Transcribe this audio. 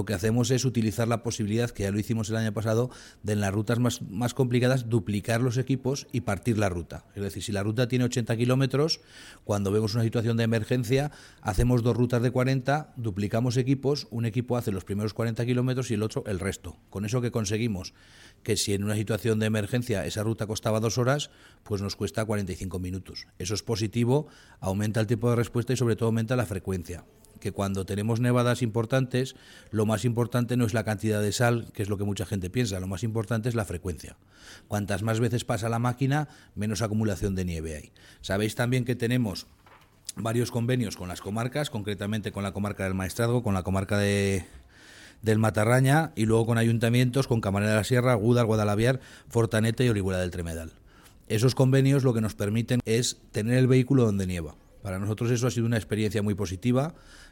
Lo que hacemos es utilizar la posibilidad, que ya lo hicimos el año pasado, de en las rutas más complicadas duplicar los equipos y partir la ruta. Es decir, si la ruta tiene 80 kilómetros, cuando vemos una situación de emergencia, hacemos 2 rutas de 40, duplicamos equipos, un equipo hace los primeros 40 kilómetros y el otro el resto. Con eso que conseguimos que si en una situación de emergencia esa ruta costaba 2 horas, pues nos cuesta 45 minutos. Eso es positivo, aumenta el tiempo de respuesta y sobre todo aumenta la frecuencia. Que cuando tenemos nevadas importantes, lo más importante no es la cantidad de sal, que es lo que mucha gente piensa, lo más importante es la frecuencia. Cuantas más veces pasa la máquina, menos acumulación de nieve hay. Sabéis también que tenemos varios convenios con las comarcas, concretamente con la comarca del Maestrazgo, con la comarca del Matarraña y luego con ayuntamientos, con Camarera de la Sierra, Gúdar, Guadalaviar, Fortaneta y Orihuela del Tremedal. Esos convenios lo que nos permiten es tener el vehículo donde nieva. Para nosotros eso ha sido una experiencia muy positiva.